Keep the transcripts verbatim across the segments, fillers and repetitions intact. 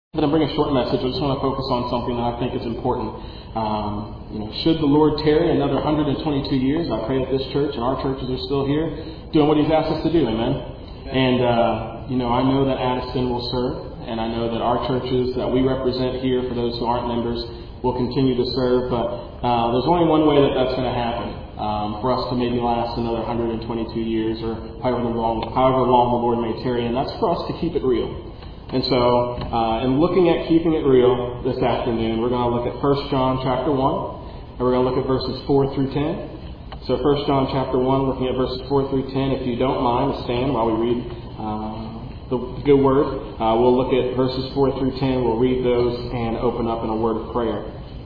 I'm going to bring a short message. I just want to focus on something that I think is important. Um, you know, should the Lord tarry another one hundred twenty-two years, I pray that this church and our churches are still here doing what He's asked us to do. Amen. And, uh, you know, I know that Addison will serve, and I know that our churches that we represent here, for those who aren't members, will continue to serve. But uh, there's only one way that that's going to happen. Um, for us to maybe last another one hundred twenty-two years or however long, however long the Lord may tarry, and that's for us to keep it real. And so, uh, in looking at keeping it real this afternoon, we're going to look at First John chapter one, and we're going to look at verses four through ten. So First John chapter one, looking at verses four through ten. If you don't mind, stand while we read uh, the good word. Uh, we'll look at verses four through ten. We'll read those and open up in a word of prayer.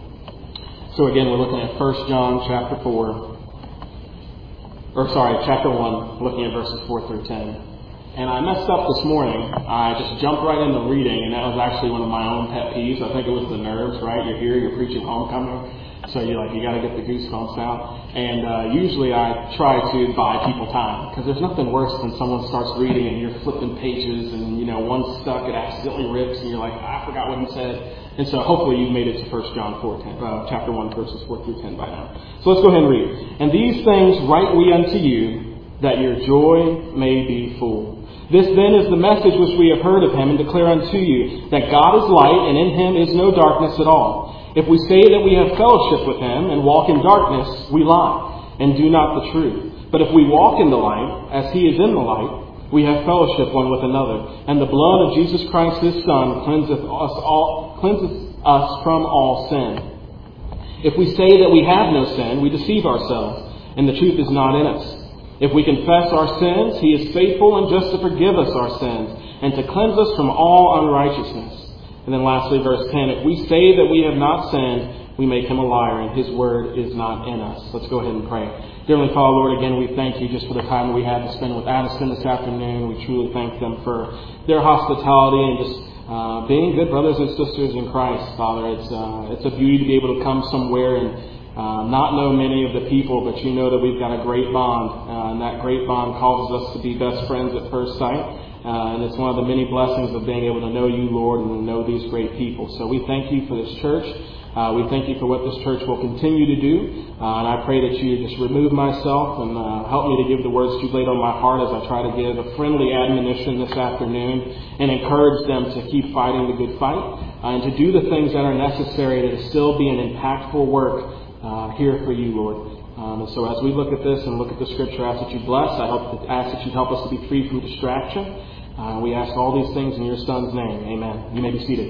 So again, we're looking at First John chapter four, or sorry, chapter one, looking at verses four through ten. And I messed up this morning. I just jumped right into reading, and that was actually one of my own pet peeves. I think it was the nerves, right? You're here, you're preaching homecoming, so you're like, you got to get the goosebumps out. And uh, usually I try to buy people time, because there's nothing worse than someone starts reading and you're flipping pages, and you know one's stuck, it accidentally rips, and you're like, I forgot what he said. And so hopefully you've made it to First John four, ten, uh, chapter one, verses four through ten by now. So let's go ahead and read. And these things write we unto you, that your joy may be full. This then is the message which we have heard of Him and declare unto you, that God is light, and in Him is no darkness at all. If we say that we have fellowship with Him and walk in darkness, we lie, and do not the truth. But if we walk in the light, as He is in the light, we have fellowship one with another. And the blood of Jesus Christ, His Son, cleanseth us all, cleanseth us from all sin. If we say that we have no sin, we deceive ourselves, and the truth is not in us. If we confess our sins, He is faithful and just to forgive us our sins and to cleanse us from all unrighteousness. And then lastly, verse ten, if we say that we have not sinned, we make Him a liar, and His word is not in us. Let's go ahead and pray. Dear Heavenly Father, Lord, again, we thank You just for the time that we had to spend with Addison this afternoon. We truly thank them for their hospitality and just uh, being good brothers and sisters in Christ, Father. It's, uh, it's a beauty to be able to come somewhere and Uh, not know many of the people, but You know that we've got a great bond, uh, and that great bond causes us to be best friends at first sight, uh, and it's one of the many blessings of being able to know You, Lord, and to know these great people. So we thank You for this church. Uh, we thank You for what this church will continue to do, uh, and I pray that You just remove myself and uh, help me to give the words You've laid on my heart as I try to give a friendly admonition this afternoon and encourage them to keep fighting the good fight, uh, and to do the things that are necessary to still be an impactful work Uh, here for You, Lord. Um, and so as we look at this and look at the Scripture, I ask that You bless. I hope that, ask that You help us to be free from distraction. Uh, we ask all these things in Your Son's name. Amen. You may be seated.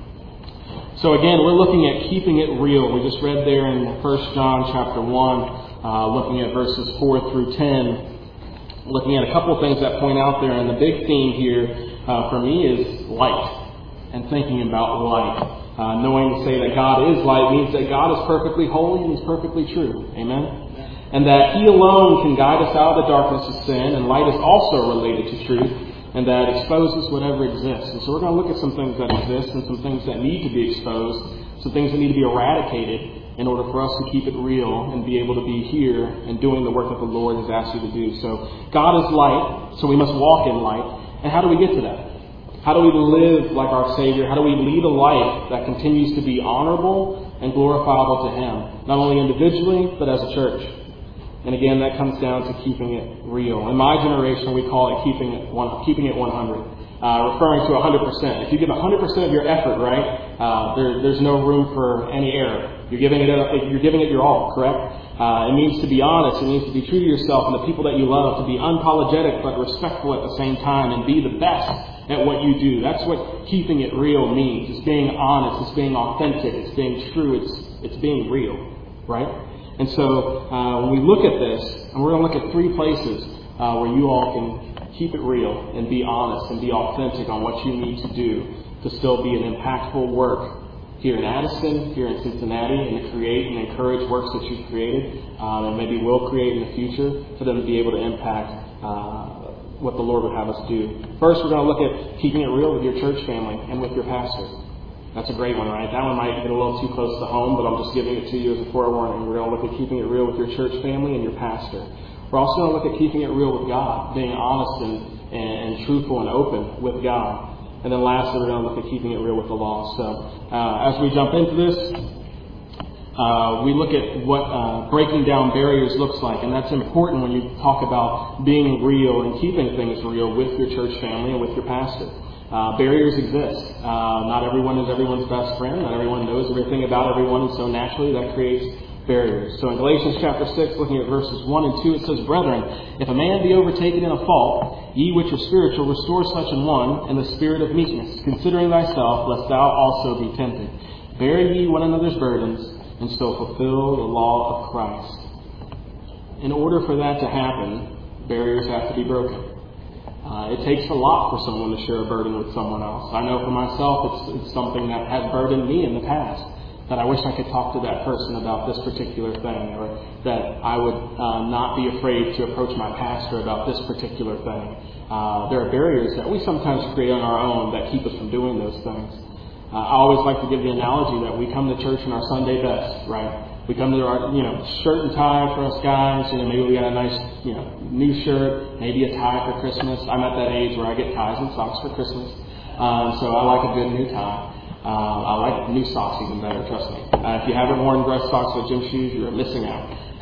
So again, we're looking at keeping it real. We just read there in First John chapter one, uh, looking at verses four through ten, looking at a couple of things that point out there. And the big theme here uh, for me is light and thinking about light. Uh, knowing to say that God is light means that God is perfectly holy and He's perfectly true. Amen? And that He alone can guide us out of the darkness of sin, and light is also related to truth, and that exposes whatever exists. And so we're going to look at some things that exist and some things that need to be exposed, some things that need to be eradicated in order for us to keep it real and be able to be here and doing the work that the Lord has asked you to do. So God is light, so we must walk in light. And how do we get to that? How do we live like our Savior? How do we lead a life that continues to be honorable and glorifiable to Him? Not only individually, but as a church. And again, that comes down to keeping it real. In my generation, we call it keeping it one, keeping it one hundred. Uh, referring to one hundred percent. If you give one hundred percent of your effort, right, uh, there, there's no room for any error. You're giving it, you're giving it your all, correct? Uh, it means to be honest. It means to be true to yourself and the people that you love. To be unapologetic but respectful at the same time, and be the best at what you do. That's what keeping it real means. It's being honest. It's being authentic. It's being true. It's it's being real, right? And so uh, when we look at this, and we're going to look at three places uh, where you all can keep it real and be honest and be authentic on what you need to do to still be an impactful work here in Addison, here in Cincinnati, and to create and encourage works that you've created um, and maybe will create in the future for them to be able to impact uh, what the Lord would have us do. First, we're going to look at keeping it real with your church family and with your pastor. That's a great one, right? That one might get a little too close to home, but I'm just giving it to you as a forewarning. We're going to look at keeping it real with your church family and your pastor. We're also going to look at keeping it real with God, being honest and, and, and truthful and open with God. And then lastly, we're going to look at keeping it real with the lost. So uh, as we jump into this, uh, we look at what uh, breaking down barriers looks like. And that's important when you talk about being real and keeping things real with your church family and with your pastor. Uh, barriers exist. Uh, not everyone is everyone's best friend. Not everyone knows everything about everyone. And so naturally that creates barriers. So in Galatians chapter six, looking at verses one and two, it says, Brethren, if a man be overtaken in a fault, ye which are spiritual, restore such an one in the spirit of meekness, considering thyself, lest thou also be tempted. Bear ye one another's burdens, and so fulfill the law of Christ. In order for that to happen, barriers have to be broken. Uh, it takes a lot for someone to share a burden with someone else. I know for myself, it's, it's something that has burdened me in the past. That I wish I could talk to that person about this particular thing, or that I would uh, not be afraid to approach my pastor about this particular thing. Uh, there are barriers that we sometimes create on our own that keep us from doing those things. Uh, I always like to give the analogy that we come to church in our Sunday best, right? We come to our, you know, shirt and tie for us guys. You know, maybe we got a nice, you know, new shirt, maybe a tie for Christmas. I'm at that age where I get ties and socks for Christmas, um, so I like a good new tie. Uh, I like new socks even better, trust me. Uh, if you haven't worn dress socks with gym shoes, you're missing out.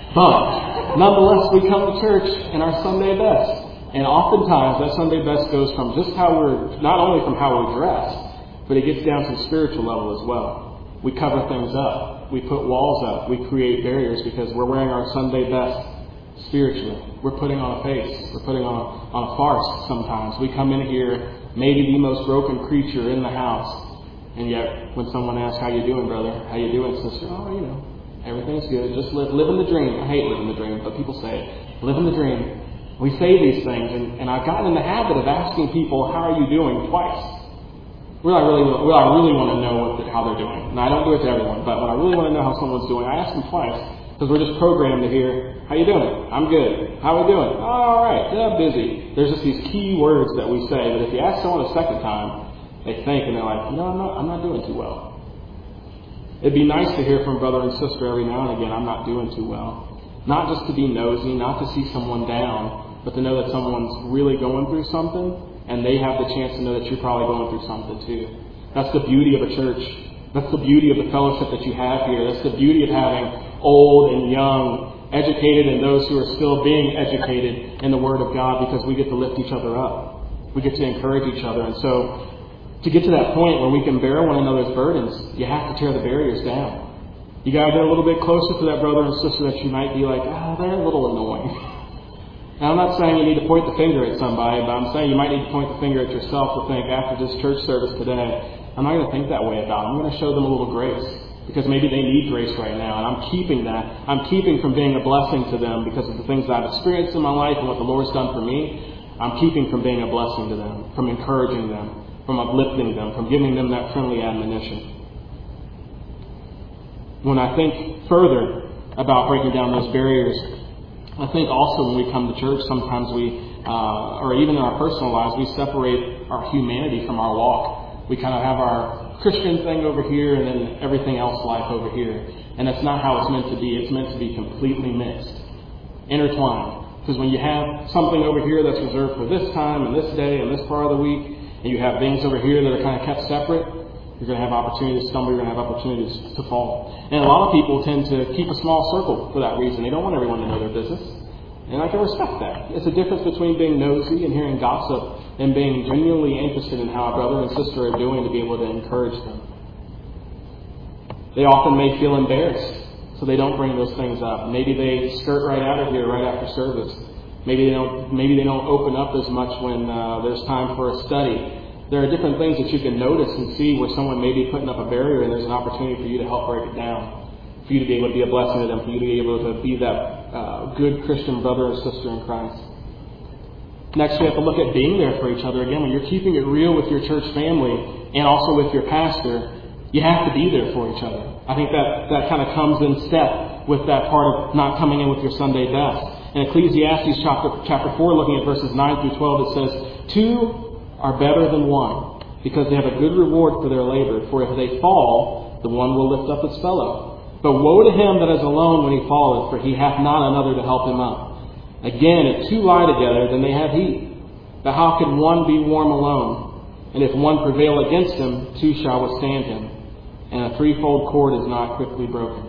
But nonetheless, we come to church in our Sunday best. And oftentimes, that Sunday best goes from just how we're, not only from how we're dressed, but it gets down to the spiritual level as well. We cover things up. We put walls up. We create barriers because we're wearing our Sunday best spiritually. We're putting on a face. We're putting on a, on a farce sometimes. We come in here, maybe the most broken creature in the house. And yet, when someone asks, how you doing, brother? How you doing, sister? Oh, you know, everything's good. Just live, living the dream. I hate living the dream, but people say it. Living the dream. We say these things, and, and I've gotten in the habit of asking people, how are you doing, twice. Well, I really, well, I really want to know what the, how they're doing. And I don't do it to everyone, but when I really want to know how someone's doing, I ask them twice, because we're just programmed to hear, how you doing? I'm good. How are we doing? Oh, all right. Yeah, busy. There's just these key words that we say, that if you ask someone a second time, they think, and they're like, no, I'm not, I'm not doing too well. It'd be nice to hear from brother and sister every now and again, I'm not doing too well. Not just to be nosy, not to see someone down, but to know that someone's really going through something, and they have the chance to know that you're probably going through something too. That's the beauty of a church. That's the beauty of the fellowship that you have here. That's the beauty of having old and young, educated, and those who are still being educated in the Word of God, because we get to lift each other up. We get to encourage each other. And so, to get to that point where we can bear one another's burdens, you have to tear the barriers down. You got to get a little bit closer to that brother and sister that you might be like, ah, oh, they're a little annoying. Now, I'm not saying you need to point the finger at somebody, but I'm saying you might need to point the finger at yourself to think, after this church service today, I'm not going to think that way about them. I'm going to show them a little grace, because maybe they need grace right now, and I'm keeping that. I'm keeping from being a blessing to them because of the things I've experienced in my life and what the Lord's done for me. I'm keeping from being a blessing to them, from encouraging them, from uplifting them, from giving them that friendly admonition. When I think further about breaking down those barriers, I think also when we come to church, sometimes we, uh, or even in our personal lives, we separate our humanity from our walk. We kind of have our Christian thing over here and then everything else life over here. And that's not how it's meant to be. It's meant to be completely mixed, intertwined. Because when you have something over here that's reserved for this time and this day and this part of the week, and you have things over here that are kind of kept separate, you're going to have opportunities to stumble, you're going to have opportunities to fall. And a lot of people tend to keep a small circle for that reason. They don't want everyone to know their business. And I can respect that. It's a difference between being nosy and hearing gossip and being genuinely interested in how a brother and sister are doing to be able to encourage them. They often may feel embarrassed, so they don't bring those things up. Maybe they skirt right out of here right after service. Maybe they don't, maybe they don't open up as much when uh, there's time for a study. There are different things that you can notice and see where someone may be putting up a barrier, and there's an opportunity for you to help break it down, for you to be able to be a blessing to them, for you to be able to be that uh, good Christian brother or sister in Christ. Next, we have to look at being there for each other. Again, when you're keeping it real with your church family and also with your pastor, you have to be there for each other. I think that, that kind of comes in step with that part of not coming in with your Sunday best. In Ecclesiastes chapter, chapter four, looking at verses nine through twelve, it says, Two are better than one, because they have a good reward for their labor. For if they fall, the one will lift up his fellow. But woe to him that is alone when he falleth, for he hath not another to help him up. Again, if two lie together, then they have heat. But how can one be warm alone? And if one prevail against him, two shall withstand him. And a threefold cord is not quickly broken.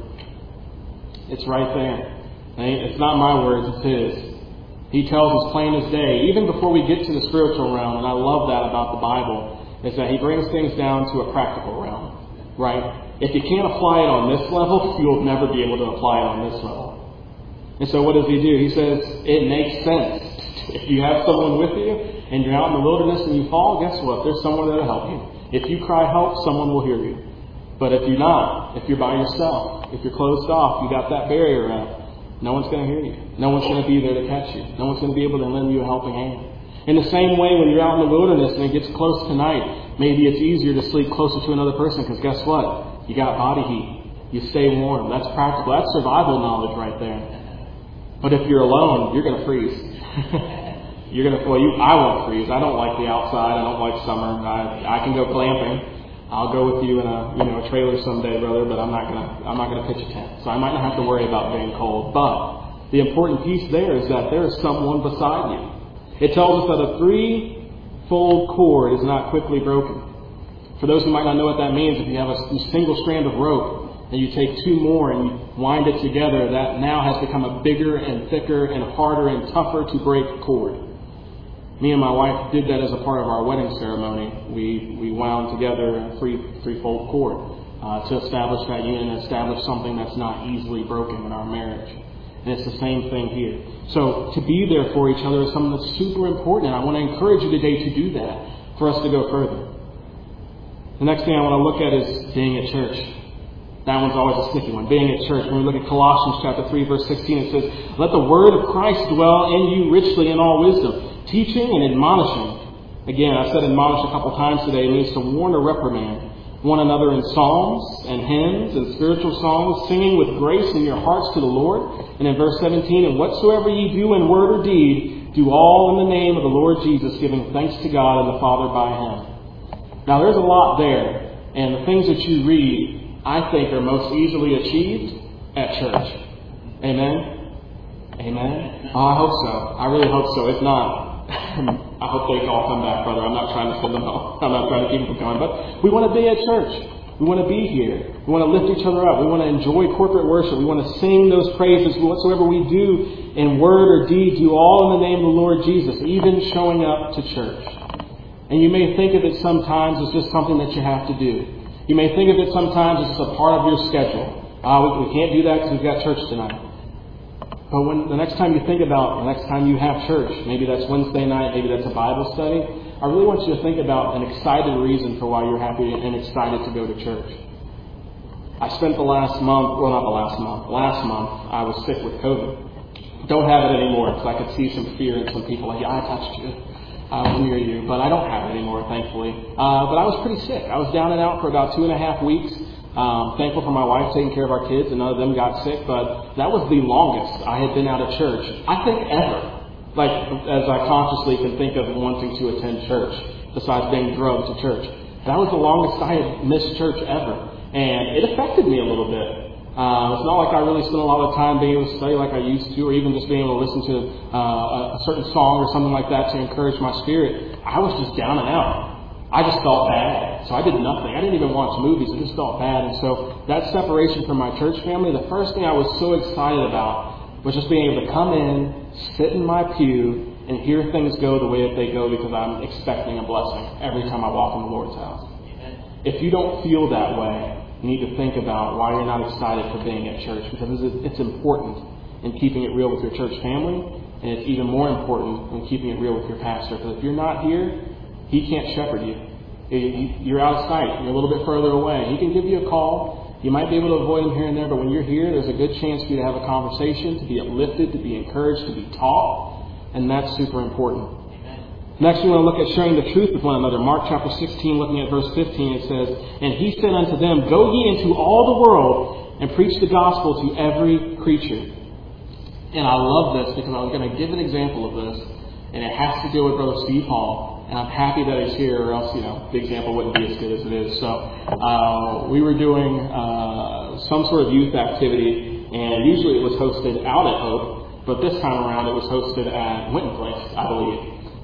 It's right there. It's not my words, it's his. He tells us plain as day, even before we get to the spiritual realm, and I love that about the Bible, is that he brings things down to a practical realm, right? If you can't apply it on this level, you'll never be able to apply it on this level. And so what does he do? He says, it makes sense. If you have someone with you, and you're out in the wilderness and you fall, guess what? There's someone there to help you. If you cry help, someone will hear you. But if you're not, if you're by yourself, if you're closed off, you got that barrier up, no one's going to hear you. No one's going to be there to catch you. No one's going to be able to lend you a helping hand. In the same way, when you're out in the wilderness and it gets close to night, maybe it's easier to sleep closer to another person because guess what? You got body heat. You stay warm. That's practical. That's survival knowledge right there. But if you're alone, you're going to freeze. You're going to, well, you, I won't freeze. I don't like the outside. I don't like summer. I, I can go glamping. I'll go with you in a, you know, a trailer someday, brother, but I'm not gonna, I'm not gonna pitch a tent. So I might not have to worry about being cold. But the important piece there is that there is someone beside you. It tells us that a three-fold cord is not quickly broken. For those who might not know what that means, if you have a single strand of rope and you take two more and you wind it together, that now has become a bigger and thicker and harder and tougher to break cord. Me and my wife did that as a part of our wedding ceremony. We we wound together a three threefold cord uh, to establish that union and establish something that's not easily broken in our marriage. And it's the same thing here. So to be there for each other is something that's super important. And I want to encourage you today to do that for us to go further. The next thing I want to look at is being at church. That one's always a sticky one. Being at church. When we look at Colossians chapter three, verse sixteen, it says, "Let the word of Christ dwell in you richly in all wisdom, teaching and admonishing." Again, I've said admonish a couple times today. It means to warn or reprimand one another in psalms and hymns and spiritual songs, singing with grace in your hearts to the Lord. And in verse seventeen, "And whatsoever ye do in word or deed, do all in the name of the Lord Jesus, giving thanks to God and the Father by Him." Now, there's a lot there. And the things that you read, I think, are most easily achieved at church. Amen? Amen? Oh, I hope so. I really hope so. If not, I hope they all come back, brother. I'm not trying to send them home. I'm not trying to keep them going. But we want to be at church. We want to be here. We want to lift each other up. We want to enjoy corporate worship. We want to sing those praises. Whatsoever we do in word or deed, do all in the name of the Lord Jesus, even showing up to church. And you may think of it sometimes as just something that you have to do. You may think of it sometimes as a part of your schedule. Uh, we, we can't do that because we've got church tonight. But when the next time you think about the next time you have church, maybe that's Wednesday night, maybe that's a Bible study, I really want you to think about an excited reason for why you're happy and excited to go to church. I spent the last month, well not the last month, last month I was sick with COVID. Don't have it anymore because I could see some fear in some people like, yeah, I touched you. I was near you, but I don't have it anymore, thankfully. Uh, but I was pretty sick. I was down and out for about two and a half weeks. Um, thankful for my wife taking care of our kids, and none of them got sick, but that was the longest I had been out of church, I think ever. Like, as I consciously can think of wanting to attend church, besides being drugged to church. That was the longest I had missed church ever. And it affected me a little bit. Uh, it's not like I really spent a lot of time being able to study like I used to, or even just being able to listen to uh, a certain song or something like that to encourage my spirit. I was just down and out. I just felt bad. So I did nothing. I didn't even watch movies. I just felt bad. And so that separation from my church family, the first thing I was so excited about was just being able to come in, sit in my pew, and hear things go the way that they go because I'm expecting a blessing every time I walk in the Lord's house. If you don't feel that way, you need to think about why you're not excited for being at church, because it's important in keeping it real with your church family, and it's even more important in keeping it real with your pastor. Because if you're not here, he can't shepherd you. You're out of sight. You're a little bit further away. He can give you a call. You might be able to avoid him here and there, but when you're here, there's a good chance for you to have a conversation, to be uplifted, to be encouraged, to be taught, and that's super important. Next, we want to look at sharing the truth with one another. Mark chapter sixteen, looking at verse fifteen, it says, "And he said unto them, Go ye into all the world and preach the gospel to every creature." And I love this because I was going to give an example of this, and it has to do with Brother Steve Hall. And I'm happy that he's here, or else, you know, the example wouldn't be as good as it is. So uh, we were doing uh, some sort of youth activity, and usually it was hosted out at Hope, but this time around it was hosted at Winton Place, I believe.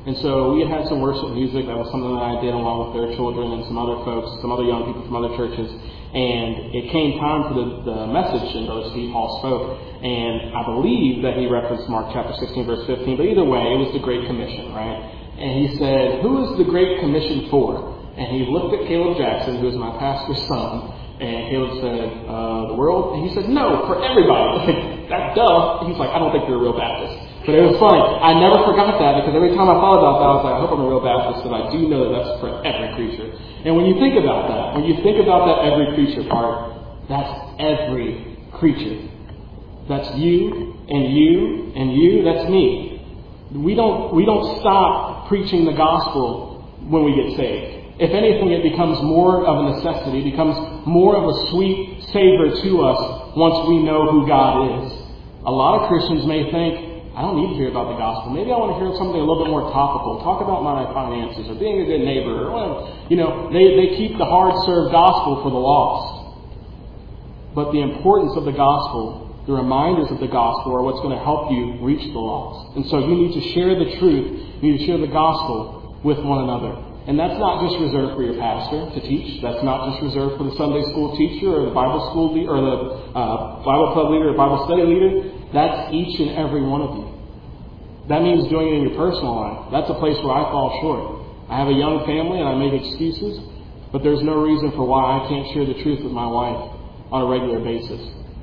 And so we had had some worship music. That was something that I did along with their children and some other folks, some other young people from other churches. And it came time for the, the message, and Brother Steve Hall spoke. And I believe that he referenced Mark chapter sixteen, verse fifteen. But either way, it was the Great Commission, right? And he said, who is the Great Commission for? And he looked at Caleb Jackson, who is my pastor's son. And Caleb said, uh, the world? And he said, no, for everybody. Like, that duh. He's like, I don't think you're a real Baptist. But it was funny. I never forgot that, because every time I thought about that, I was like, I hope I'm a real Baptist, because I do know that that's for every creature. And when you think about that, when you think about that every creature part, that's every creature. That's you, and you, and you, that's me. We don't, we don't stop preaching the gospel when we get saved. If anything, it becomes more of a necessity, it becomes more of a sweet savor to us once we know who God is. A lot of Christians may think, I don't need to hear about the gospel. Maybe I want to hear something a little bit more topical. Talk about my finances or being a good neighbor or whatever. You know, they, they keep the hard-served gospel for the lost. But the importance of the gospel, the reminders of the gospel, are what's going to help you reach the lost. And so you need to share the truth. You need to share the gospel with one another. And that's not just reserved for your pastor to teach. That's not just reserved for the Sunday school teacher or the Bible school leader or the uh, Bible club leader or Bible study leader. That's each and every one of you. That means doing it in your personal life. That's a place where I fall short. I have a young family and I make excuses, but there's no reason for why I can't share the truth with my wife on a regular basis.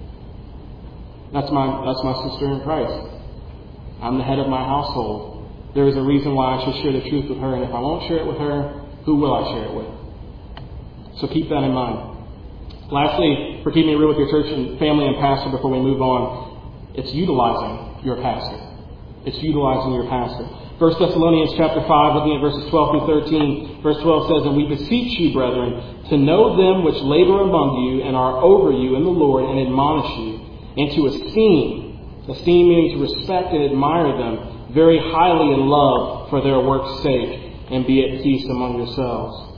That's my that's my sister in Christ. I'm the head of my household. There is a reason why I should share the truth with her, and if I won't share it with her, who will I share it with? So keep that in mind. Lastly, for keeping it real with your church and family and pastor before we move on, it's utilizing your pastor. It's utilizing your pastor. First Thessalonians chapter five, looking at verses twelve through thirteen. Verse twelve says, and we beseech you, brethren, to know them which labor among you and are over you in the Lord, and admonish you, and to esteem, esteem meaning to respect and admire them, very highly in love for their work's sake, and be at peace among yourselves.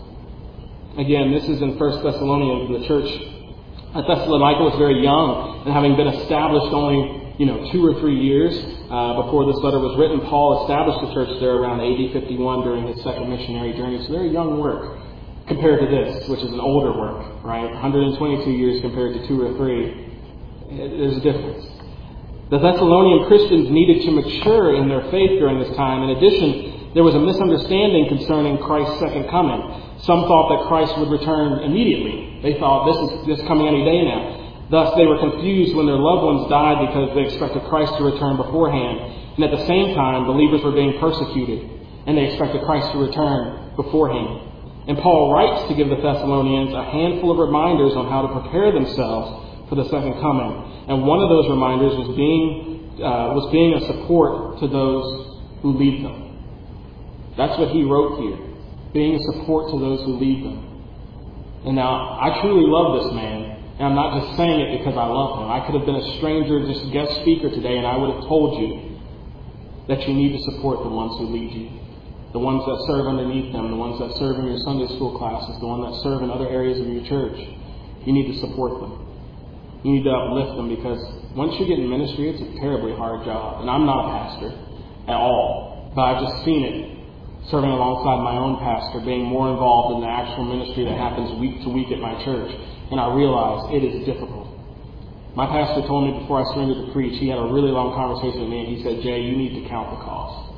Again, this is in First Thessalonians. The church at Thessalonica was very young, and having been established only, you know, two or three years uh, before this letter was written, Paul established the church there around A D fifty-one during his second missionary journey. It's very young work compared to this, which is an older work, right? one hundred twenty-two years compared to two or three. There's a difference. The Thessalonian Christians needed to mature in their faith during this time. In addition, there was a misunderstanding concerning Christ's second coming. Some thought that Christ would return immediately. They thought, this is this is coming any day now. Thus, they were confused when their loved ones died because they expected Christ to return beforehand. And at the same time, believers were being persecuted, and they expected Christ to return beforehand. And Paul writes to give the Thessalonians a handful of reminders on how to prepare themselves for the second coming. And one of those reminders was being uh, was being a support to those who lead them. That's what he wrote here. Being a support to those who lead them. And now, I truly love this man. And I'm not just saying it because I love him. I could have been a stranger, just a guest speaker today, and I would have told you that you need to support the ones who lead you. The ones that serve underneath them. The ones that serve in your Sunday school classes. The ones that serve in other areas of your church. You need to support them. You need to uplift them, because once you get in ministry, it's a terribly hard job. And I'm not a pastor at all, but I've just seen it serving alongside my own pastor, being more involved in the actual ministry that happens week to week at my church. And I realize it is difficult. My pastor told me before I surrendered to preach, he had a really long conversation with me, and he said, Jay, you need to count the cost.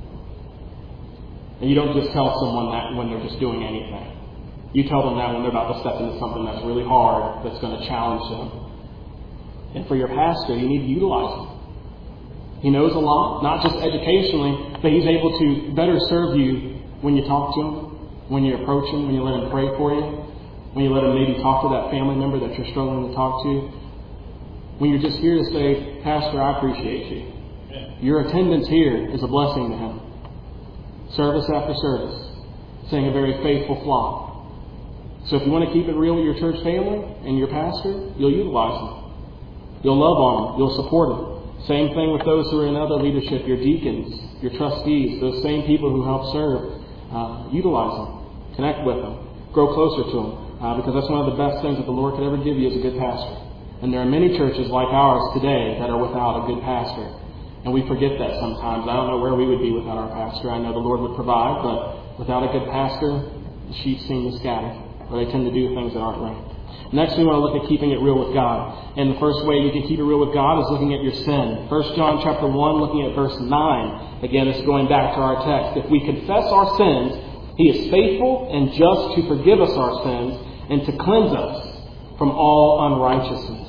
And you don't just tell someone that when they're just doing anything. You tell them that when they're about to step into something that's really hard, that's going to challenge them. And for your pastor, you need to utilize him. He knows a lot, not just educationally, but he's able to better serve you when you talk to him, when you approach him, when you let him pray for you, when you let him maybe talk to that family member that you're struggling to talk to, when you're just here to say, Pastor, I appreciate you. Your attendance here is a blessing to him. Service after service, saying a very faithful flock. So if you want to keep it real with your church family and your pastor, you'll utilize them. You'll love on them. You'll support them. Same thing with those who are in other leadership, your deacons, your trustees, those same people who help serve. Uh, utilize them. Connect with them. Grow closer to them. Uh, because that's one of the best things that the Lord could ever give you as a good pastor. And there are many churches like ours today that are without a good pastor. And we forget that sometimes. I don't know where we would be without our pastor. I know the Lord would provide, but without a good pastor, the sheep seem to scatter, or they tend to do things that aren't right. Next, we want to look at keeping it real with God. And the first way you can keep it real with God is looking at your sin. First John chapter one, looking at verse nine. Again, this is going back to our text. If we confess our sins, He is faithful and just to forgive us our sins and to cleanse us from all unrighteousness.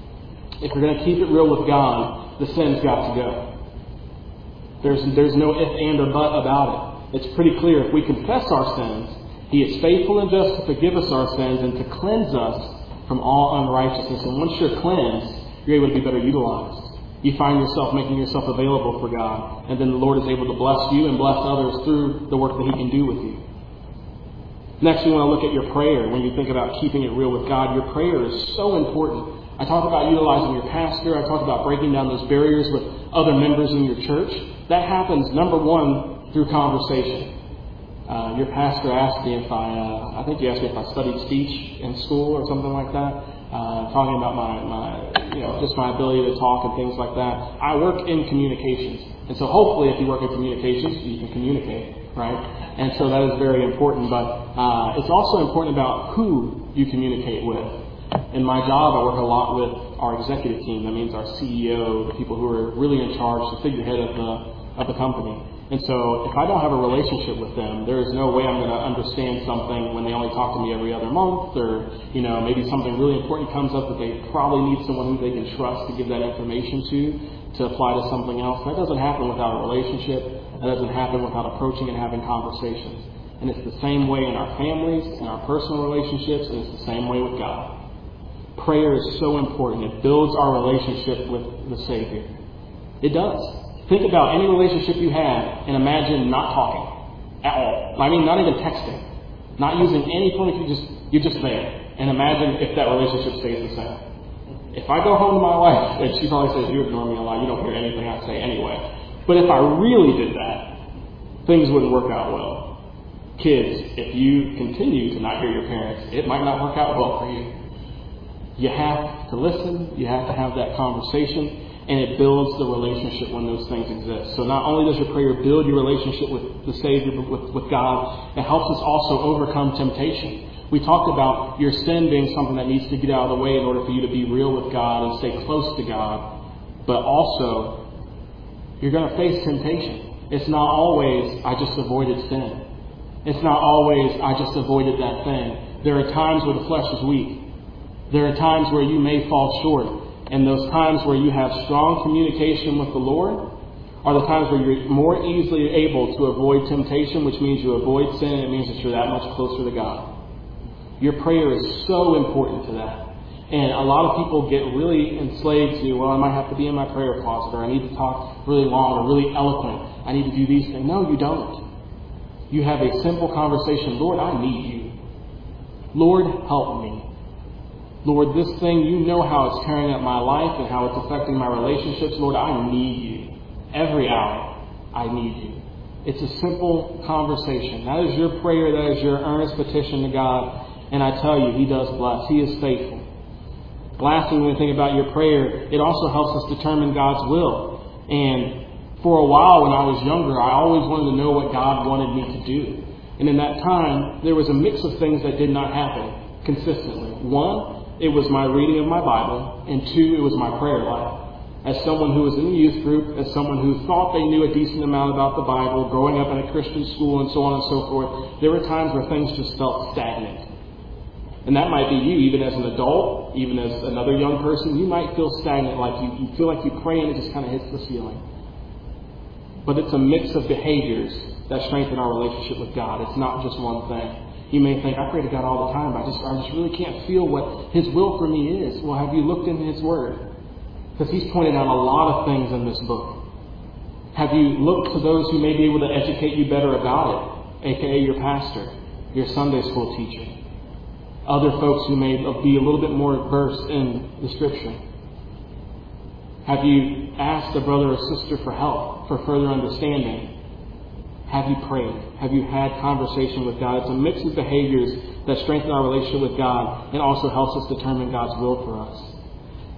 If you're going to keep it real with God, the sin's got to go. There's, there's no if, and, or but about it. It's pretty clear. If we confess our sins, He is faithful and just to forgive us our sins and to cleanse us from all unrighteousness. And once you're cleansed, you're able to be better utilized. You find yourself making yourself available for God. And then the Lord is able to bless you and bless others through the work that He can do with you. Next, we want to look at your prayer. When you think about keeping it real with God, your prayer is so important. I talked about utilizing your pastor. I talked about breaking down those barriers with other members in your church. That happens, number one, through conversation. Uh, your pastor asked me if I, uh, I think you asked me if I studied speech in school or something like that. Uh, talking about my, my, you know, just my ability to talk and things like that. I work in communications. And so hopefully if you work in communications, you can communicate, right? And so that is very important. But uh, it's also important about who you communicate with. In my job, I work a lot with our executive team. That means our C E O, the people who are really in charge, the figurehead of the, of the company. And so if I don't have a relationship with them, there is no way I'm going to understand something when they only talk to me every other month, or, you know, maybe something really important comes up that they probably need someone who they can trust to give that information to, to apply to something else. That doesn't happen without a relationship. That doesn't happen without approaching and having conversations. And it's the same way in our families, in our personal relationships, and it's the same way with God. Prayer is so important. It builds our relationship with the Savior. It does. Think about any relationship you have and imagine not talking at all. I mean, not even texting. Not using any phone. You just, you're just there. And imagine if that relationship stays the same. If I go home to my wife, and she probably says, you ignore me a lot, you don't hear anything I say anyway. But if I really did that, things wouldn't work out well. Kids, if you continue to not hear your parents, it might not work out well for you. You have to listen. You have to have that conversation. And it builds the relationship when those things exist. So not only does your prayer build your relationship with the Savior, but with, with God, it helps us also overcome temptation. We talked about your sin being something that needs to get out of the way in order for you to be real with God and stay close to God. But also, you're going to face temptation. It's not always, I just avoided sin. It's not always, I just avoided that thing. There are times where the flesh is weak. There are times where you may fall short. And those times where you have strong communication with the Lord are the times where you're more easily able to avoid temptation, which means you avoid sin, and it means that you're that much closer to God. Your prayer is so important to that. And a lot of people get really enslaved to, well, I might have to be in my prayer closet, or I need to talk really long or really eloquent. I need to do these things. No, you don't. You have a simple conversation. Lord, I need you. Lord, help me. Lord, this thing, you know how it's tearing up my life and how it's affecting my relationships. Lord, I need you. Every hour, I need you. It's a simple conversation. That is your prayer. That is your earnest petition to God. And I tell you, He does bless. He is faithful. Lastly, when we think about your prayer, it also helps us determine God's will. And for a while when I was younger, I always wanted to know what God wanted me to do. And in that time, there was a mix of things that did not happen consistently. One, it was my reading of my Bible, and two, it was my prayer life. As someone who was in the youth group, as someone who thought they knew a decent amount about the Bible, growing up in a Christian school and so on and so forth, there were times where things just felt stagnant. And that might be you, even as an adult, even as another young person, you might feel stagnant, like you, you feel like you pray and it just kind of hits the ceiling. But it's a mix of behaviors that strengthen our relationship with God. It's not just one thing. You may think, I pray to God all the time, but I just, I just really can't feel what His will for me is. Well, have you looked in His Word? Because He's pointed out a lot of things in this book. Have you looked to those who may be able to educate you better about it, aka your pastor, your Sunday school teacher, other folks who may be a little bit more versed in the Scripture? Have you asked a brother or sister for help, for further understanding? Have you prayed? Have you had conversation with God? It's a mix of behaviors that strengthen our relationship with God and also helps us determine God's will for us.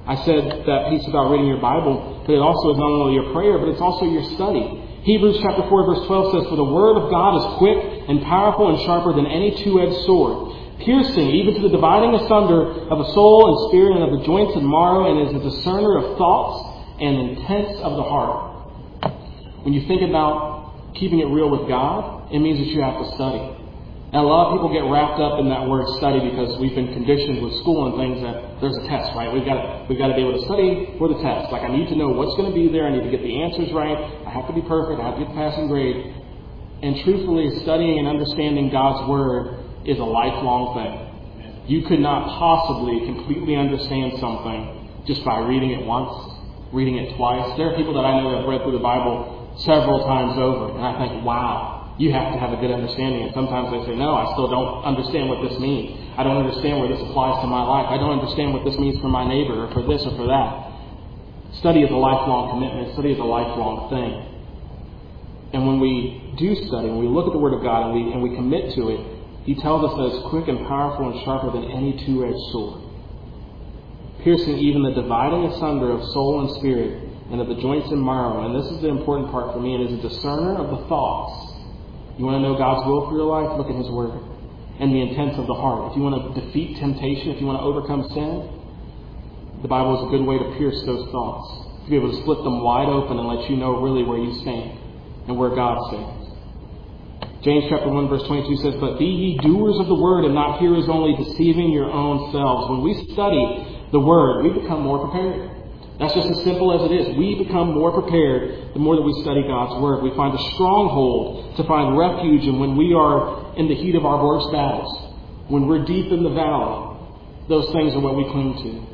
I said that piece about reading your Bible, but it also is not only your prayer, but it's also your study. Hebrews chapter four, verse twelve says, "For the word of God is quick and powerful and sharper than any two-edged sword, piercing even to the dividing asunder of the soul and spirit and of the joints and marrow, and is a discerner of thoughts and intents of the heart." When you think about keeping it real with God, it means that you have to study. And a lot of people get wrapped up in that word study because we've been conditioned with school and things that there's a test, right? We've got to, we've got to be able to study for the test. Like, I need to know what's going to be there. I need to get the answers right. I have to be perfect. I have to get the passing grade. And truthfully, studying and understanding God's Word is a lifelong thing. You could not possibly completely understand something just by reading it once, reading it twice. There are people that I know that have read through the Bible several times over, and I think, wow, you have to have a good understanding. And sometimes they say, no, I still don't understand what this means. I don't understand where this applies to my life. I don't understand what this means for my neighbor or for this or for that. Study is a lifelong commitment. Study is a lifelong thing. And when we do study, when we look at the Word of God and we, and we commit to it, He tells us that it's quick and powerful and sharper than any two-edged sword, piercing even the dividing asunder of soul and spirit and of the joints and marrow. And this is the important part for me. It is a discerner of the thoughts. You want to know God's will for your life? Look at His Word. And the intents of the heart. If you want to defeat temptation, if you want to overcome sin, the Bible is a good way to pierce those thoughts. To be able to split them wide open and let you know really where you stand and where God stands. James chapter one verse twenty-two says, "But be ye doers of the word and not hearers only, deceiving your own selves." When we study the Word, we become more prepared. That's just as simple as it is. We become more prepared the more that we study God's Word. We find a stronghold to find refuge in when we are in the heat of our worst battles. When we're deep in the valley, those things are what we cling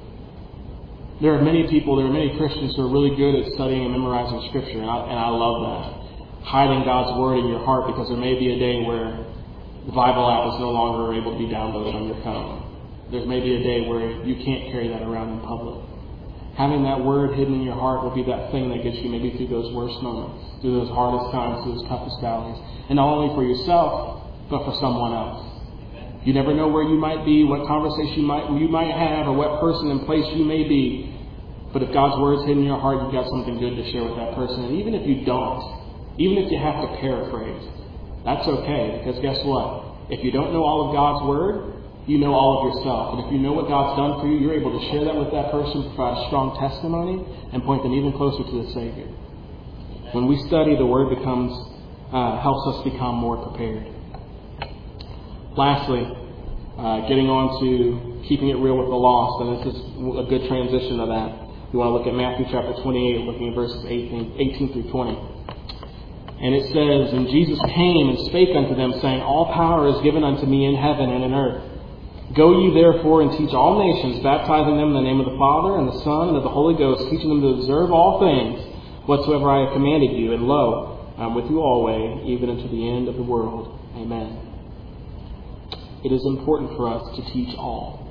to. There are many people, there are many Christians who are really good at studying and memorizing Scripture, and I, and I love that. Hiding God's Word in your heart, because there may be a day where the Bible app is no longer able to be downloaded on your phone. There may be a day where you can't carry that around in public. Having that Word hidden in your heart will be that thing that gets you maybe through those worst moments, through those hardest times, through those toughest valleys. And not only for yourself, but for someone else. You never know where you might be, what conversation you might, you might have, or what person and place you may be. But if God's Word is hidden in your heart, you've got something good to share with that person. And even if you don't, even if you have to paraphrase, that's okay. Because guess what? If you don't know all of God's Word, you know all of yourself. And if you know what God's done for you, you're able to share that with that person, provide a strong testimony, and point them even closer to the Savior. When we study, the Word becomes uh, helps us become more prepared. Lastly, uh, getting on to keeping it real with the lost, and this is a good transition to that. We want to look at Matthew chapter twenty-eight, looking at verses eighteen, eighteen through twenty. And it says, "And Jesus came and spake unto them, saying, All power is given unto me in heaven and in earth. Go ye therefore and teach all nations, baptizing them in the name of the Father and the Son and of the Holy Ghost, teaching them to observe all things whatsoever I have commanded you. And lo, I am with you always, even unto the end of the world. Amen." It is important for us to teach all.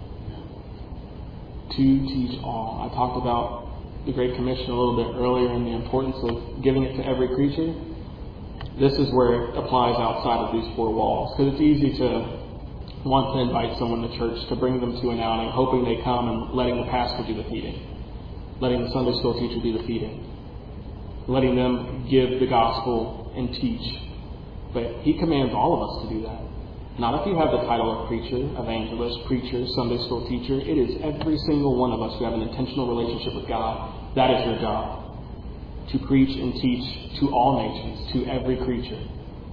To teach all. I talked about the Great Commission a little bit earlier and the importance of giving it to every creature. This is where it applies outside of these four walls. Because it's easy to want to invite someone to church, to bring them to an outing, hoping they come, and letting the pastor do the feeding. Letting the Sunday school teacher do the feeding. Letting them give the gospel and teach. But He commands all of us to do that. Not if you have the title of preacher, evangelist, preacher, Sunday school teacher. It is every single one of us who have an intentional relationship with God. That is your job. To preach and teach to all nations, to every creature.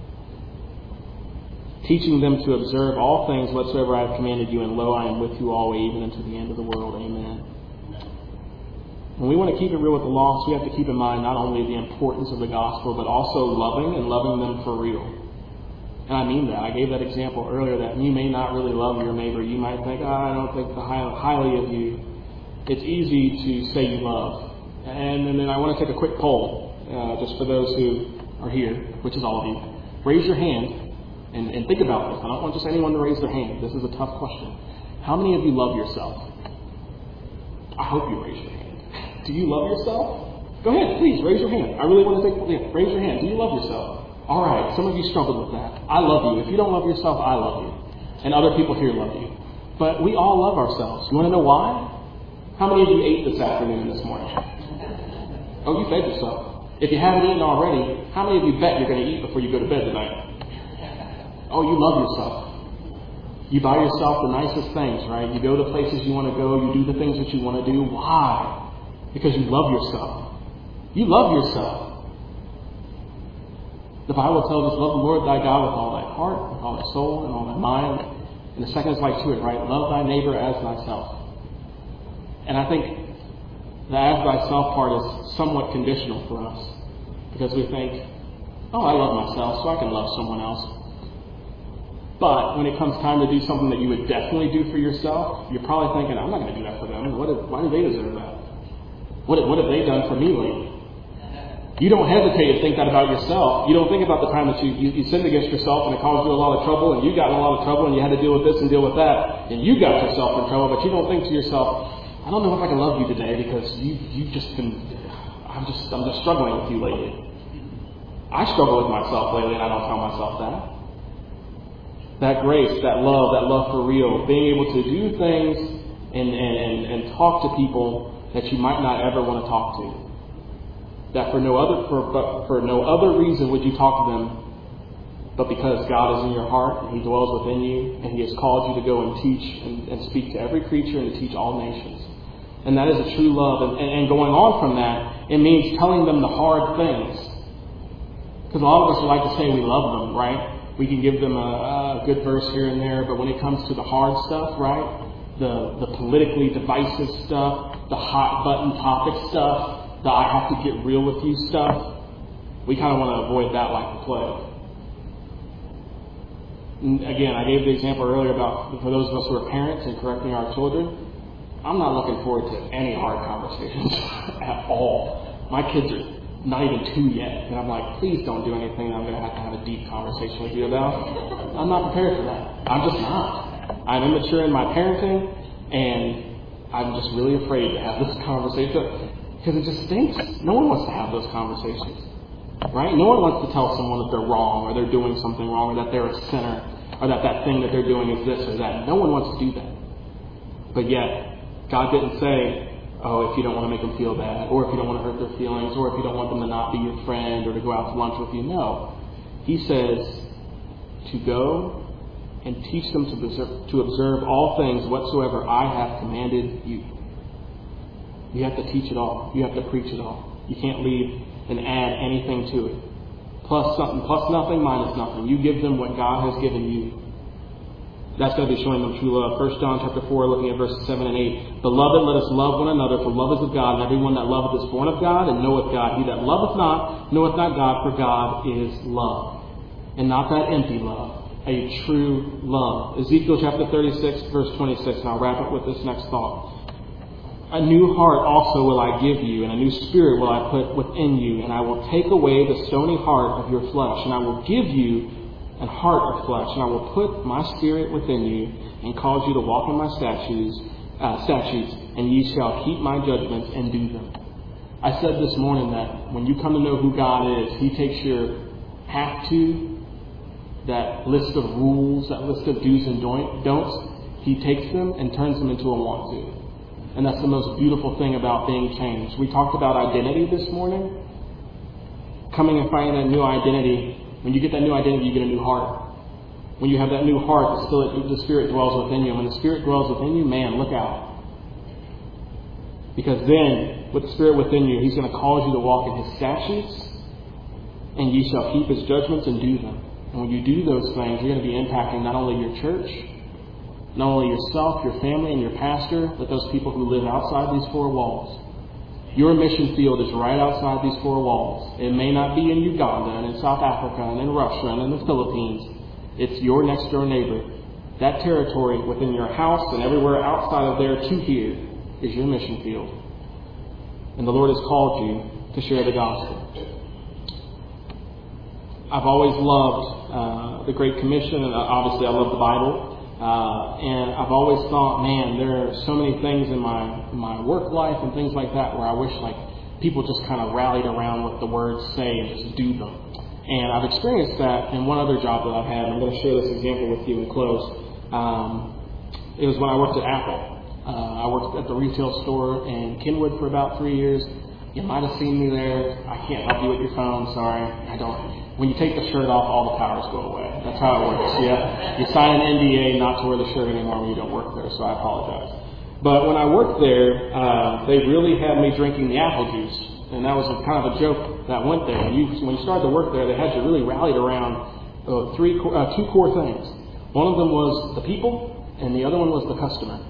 Teaching them to observe all things whatsoever I have commanded you, and lo, I am with you always, even unto the end of the world. Amen. When we want to keep it real with the lost, we have to keep in mind not only the importance of the gospel, but also loving and loving them for real. And I mean that. I gave that example earlier that you may not really love your neighbor. You might think, oh, I don't think highly of you. It's easy to say you love. And, and then I want to take a quick poll, uh, just for those who are here, which is all of you. Raise your hand and, and think about this. I don't want just anyone to raise their hand. This is a tough question. How many of you love yourself? I hope you raise your hand. Do you love yourself? Go ahead, please, raise your hand. I really want to take, yeah, raise your hand. Do you love yourself? All right, some of you struggled with that. I love you. If you don't love yourself, I love you. And other people here love you. But we all love ourselves. You want to know why? How many of you ate this afternoon and this morning? Oh, you fed yourself. If you haven't eaten already, how many of you bet you're going to eat before you go to bed tonight? Oh, you love yourself. You buy yourself the nicest things, right? You go to places you want to go. You do the things that you want to do. Why? Because you love yourself. You love yourself. The Bible tells us, love the Lord thy God with all thy heart, with all thy soul, and all thy mind. And the second is like to it, right? Love thy neighbor as thyself. And I think the as thyself part is somewhat conditional for us. Because we think, oh, I love myself, so I can love someone else. But when it comes time to do something that you would definitely do for yourself, you're probably thinking, I'm not going to do that for them. What if, why do they deserve that? What, what have they done for me lately? You don't hesitate to think that about yourself. You don't think about the time that you, you, you sinned against yourself and it caused you a lot of trouble, and you got in a lot of trouble and you had to deal with this and deal with that, and you got yourself in trouble, but you don't think to yourself, I don't know if I can love you today because you, you've just been, I'm just, I'm just struggling with you lately. I struggle with myself lately and I don't tell myself that. That grace, that love, that love for real, being able to do things and, and, and talk to people that you might not ever want to talk to. That for no other for, but for no other reason would you talk to them, but because God is in your heart and He dwells within you, and He has called you to go and teach and, and speak to every creature and to teach all nations. And that is a true love. And, and, and going on from that, it means telling them the hard things. Because a lot of us like to say we love them, right? We can give them a, a good verse here and there, but when it comes to the hard stuff, right? The the politically divisive stuff, the hot button topic stuff, the I have to get real with you stuff, we kind of want to avoid that like the plague. And again, I gave the example earlier about for those of us who are parents and correcting our children. I'm not looking forward to any hard conversations at all. My kids are not even two yet. And I'm like, please don't do anything that I'm going to have to have a deep conversation with you about. I'm not prepared for that. I'm just not. I'm immature in my parenting, and I'm just really afraid to have this conversation because it just stinks. No one wants to have those conversations, right? No one wants to tell someone that they're wrong or they're doing something wrong or that they're a sinner or that that thing that they're doing is this or that. No one wants to do that. But yet, God didn't say, oh, if you don't want to make them feel bad, or if you don't want to hurt their feelings, or if you don't want them to not be your friend or to go out to lunch with you. No. He says to go and teach them to observe, to observe all things whatsoever I have commanded you. You have to teach it all. You have to preach it all. You can't leave and add anything to it. Plus something, plus nothing, minus nothing. You give them what God has given you. That's going to be showing them true love. First John chapter four, looking at verses seven and eight. Beloved, let us love one another, for love is of God, and everyone that loveth is born of God, and knoweth God. He that loveth not, knoweth not God, for God is love. And not that empty love, a true love. Ezekiel chapter thirty-six, verse twenty-six, and I'll wrap up with this next thought. A new heart also will I give you, and a new spirit will I put within you, and I will take away the stony heart of your flesh, and I will give you and heart of flesh, and I will put my spirit within you, and cause you to walk in my statutes, uh, statutes, and ye shall keep my judgments and do them. I said this morning that when you come to know who God is, He takes your have to, that list of rules, that list of do's and don'ts, He takes them and turns them into a want to. And that's the most beautiful thing about being changed. We talked about identity this morning. Coming and finding that new identity. When you get that new identity, you get a new heart. When you have that new heart, the Spirit, the Spirit dwells within you. And when the Spirit dwells within you, man, look out. Because then, with the Spirit within you, He's going to cause you to walk in His statutes, and ye shall keep His judgments and do them. And when you do those things, you're going to be impacting not only your church, not only yourself, your family, and your pastor, but those people who live outside these four walls. Your mission field is right outside these four walls. It may not be in Uganda and in South Africa and in Russia and in the Philippines. It's your next door neighbor. That territory within your house and everywhere outside of there to here is your mission field. And the Lord has called you to share the gospel. I've always loved uh, the Great Commission, and obviously I love the Bible. Uh, and I've always thought, man, there are so many things in my my work life and things like that where I wish like people just kind of rallied around what the words say and just do them. And I've experienced that in one other job that I've had. I'm going to share this example with you and close. Um, it was when I worked at Apple. Uh, I worked at the retail store in Kenwood for about three years. You might have seen me there. I can't help you with your phone. Sorry. I don't. When you take the shirt off, all the powers go away. That's how it works. Yeah. You sign an N D A not to wear the shirt anymore when you don't work there, so I apologize. But when I worked there, uh, they really had me drinking the apple juice. And that was a, kind of a joke that went there. When you, when you started to work there, they had you really rallied around uh, three, uh, two core things. One of them was the people, and the other one was the customer.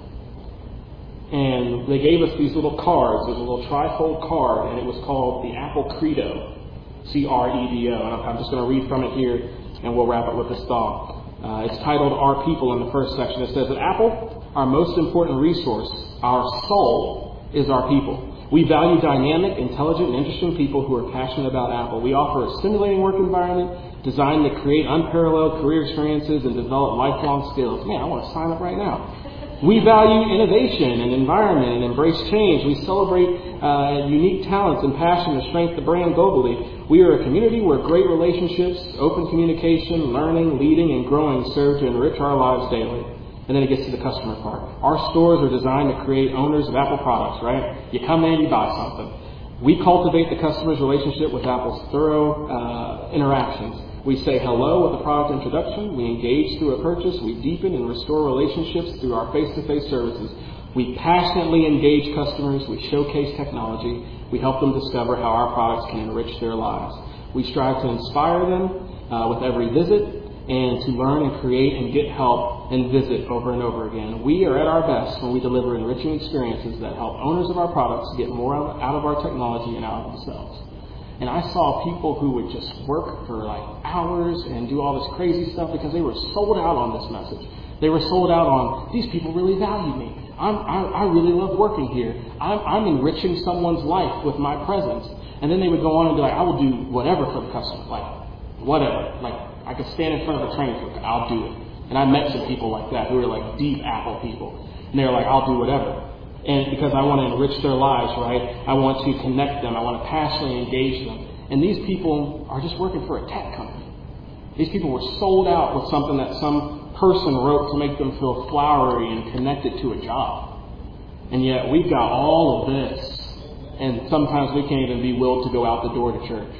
And they gave us these little cards. It was a little trifold card, and it was called the Apple Credo, C R E D O. And I'm just going to read from it here, and we'll wrap up with this thought. Uh, it's titled Our People in the first section. It says, at Apple, our most important resource, our soul, is our people. We value dynamic, intelligent, and interesting people who are passionate about Apple. We offer a stimulating work environment designed to create unparalleled career experiences and develop lifelong skills. Man, I want to sign up right now. We value innovation and environment and embrace change. We celebrate uh, unique talents and passion to strengthen the brand globally. We are a community where great relationships, open communication, learning, leading, and growing serve to enrich our lives daily. And then it gets to the customer part. Our stores are designed to create owners of Apple products, right? You come in, you buy something. We cultivate the customer's relationship with Apple's thorough uh, interactions. We say hello with a product introduction. We engage through a purchase. We deepen and restore relationships through our face-to-face services. We passionately engage customers. We showcase technology. We help them discover how our products can enrich their lives. We strive to inspire them uh, with every visit and to learn and create and get help and visit over and over again. We are at our best when we deliver enriching experiences that help owners of our products get more out of our technology and out of themselves. And I saw people who would just work for like hours and do all this crazy stuff because they were sold out on this message. They were sold out on, these people really value me. I'm, I, I really love working here. I'm, I'm enriching someone's life with my presence. And then they would go on and be like, I will do whatever for the customer. Like, whatever. Like, I could stand in front of a train cook. I'll do it. And I met some people like that who were like deep Apple people. And they were like, I'll do whatever. And because I want to enrich their lives, right? I want to connect them. I want to passionately engage them. And these people are just working for a tech company. These people were sold out with something that some person wrote to make them feel flowery and connected to a job. And yet we've got all of this. And sometimes we can't even be willed to go out the door to church.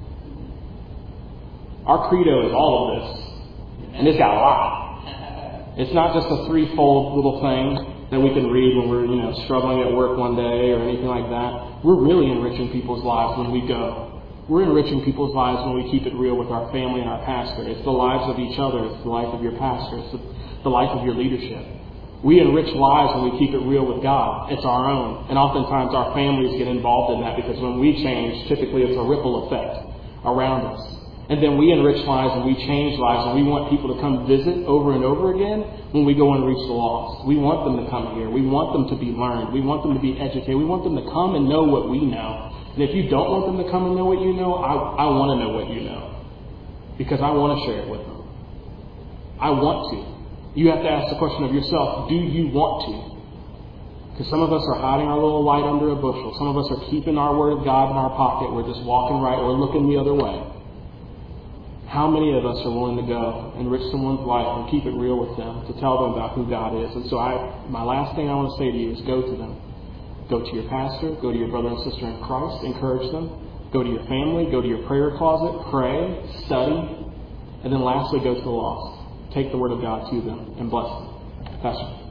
Our credo is all of this. And it's got a lot. It's not just a threefold little thing that we can read when we're, you know, struggling at work one day or anything like that. We're really enriching people's lives when we go. We're enriching people's lives when we keep it real with our family and our pastor. It's the lives of each other. It's the life of your pastor. It's the, the life of your leadership. We enrich lives when we keep it real with God. It's our own. And oftentimes our families get involved in that because when we change, typically it's a ripple effect around us. And then we enrich lives and we change lives and we want people to come visit over and over again when we go and reach the lost. We want them to come here. We want them to be learned. We want them to be educated. We want them to come and know what we know. And if you don't want them to come and know what you know, I, I want to know what you know. Because I want to share it with them. I want to. You have to ask the question of yourself, do you want to? Because some of us are hiding our little light under a bushel. Some of us are keeping our word of God in our pocket. We're just walking right. We're looking the other way. How many of us are willing to go, enrich someone's life, and keep it real with them, to tell them about who God is? And so I, my last thing I want to say to you is go to them. Go to your pastor. Go to your brother and sister in Christ. Encourage them. Go to your family. Go to your prayer closet. Pray. Study. And then lastly, go to the lost. Take the word of God to them and bless them. Pastor.